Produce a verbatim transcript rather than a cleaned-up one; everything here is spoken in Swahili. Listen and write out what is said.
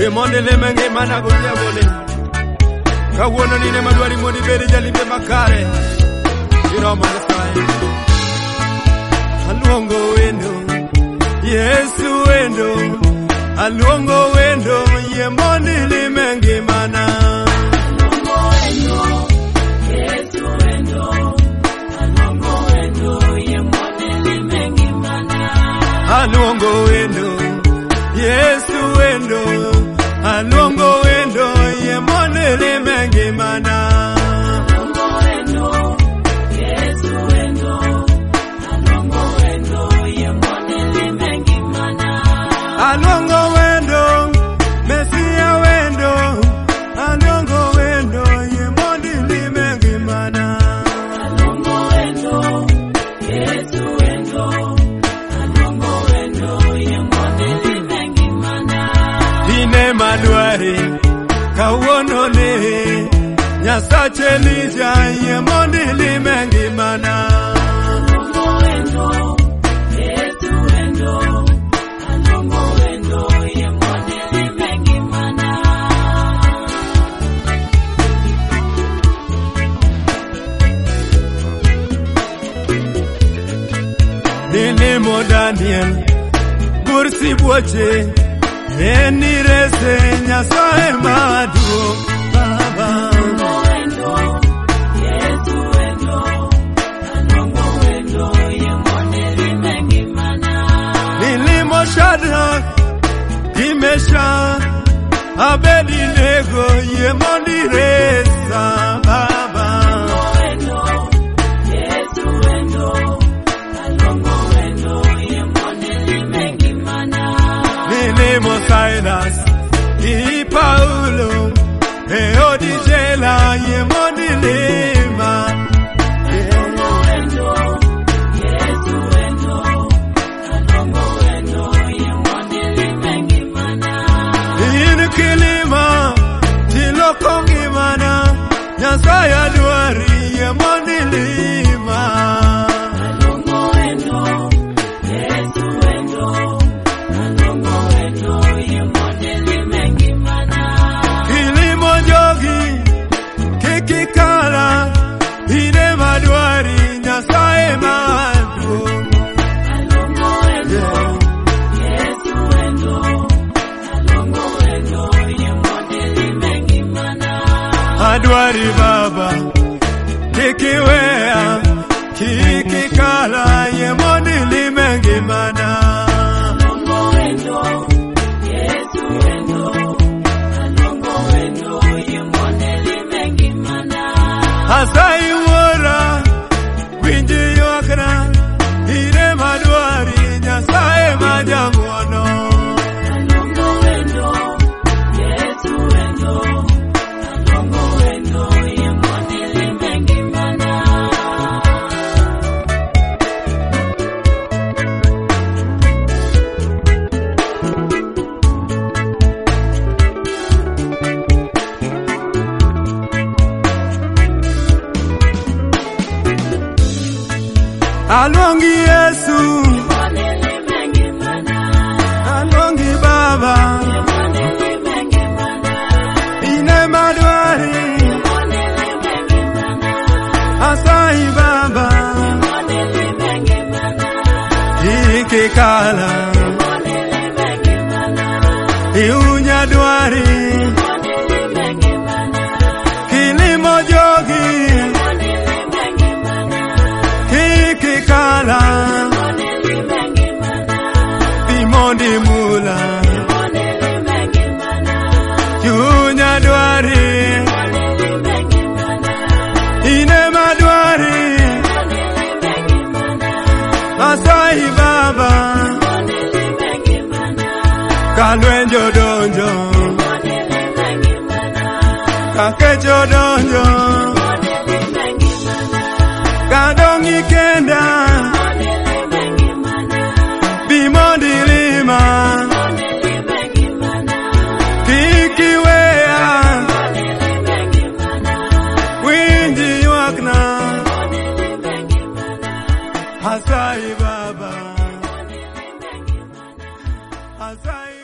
e monde le menge mana golia bole kawuono ni ne madwari modi bere jalimbe makare iroma nyasaye aluongo wendo Yesu wendo aluongo wendo ye monde le menge mana aluongo wendo Yesu wendo aluongo wendo ye monde le menge mana aluongo wendo Yesu wendo aluongo wendo ye monde le menge mana aluongo wendo Mesia wendo aluongo wendo ye monde le menge mana aluongo wendo Yesu wendo madwari kawuono ne Nyasache lija ye monde le menge mana aluongo wendo Yesu wendo aluongo wendo ye monde le menge mana Nini mo Daniel bursi boche Eni rese Nyasaye madu Baba wendo Yesu wendo aluongo wendo ye monde le menge mana Nilimo Shadrach Imesha Abednego ye monde resa Baba wendo Yesu wendo aluongo wendo ye monde le menge mana Nilimo Silas y Paulo e Odisela ye monde lema aluongo wendo Yesu wendo aluongo wendo ye monde le menge mana in kilima tilokongi mana Nyasaye adwari ye monde lema aluongo wendo Yesu wendo Kikala ine madwari Nyasaye madu aluongo wendo Yesu wendo aluongo wendo ye monde le menge mana adwari Baba kikiwea kikikala ye monde le menge mana aluongo wendo Yesu wendo aluongo wendo ye monde le menge mana Asai wora winji yokra ire madwari Nyasaye majamono aluongo wendo Yesu wendo aluongo wendo ye monde le menge mana Aluongi Yesu aluongi Baba ine madwari Asai Baba ikikala iunya dwari kilimo jogi kikala bimondi mula yunya dwari ine madwari Asai Baba kalwenjo donjo kakecho donjo kadongi kenda bimondi lima kikiwea winji ywakna Asai Baba Asai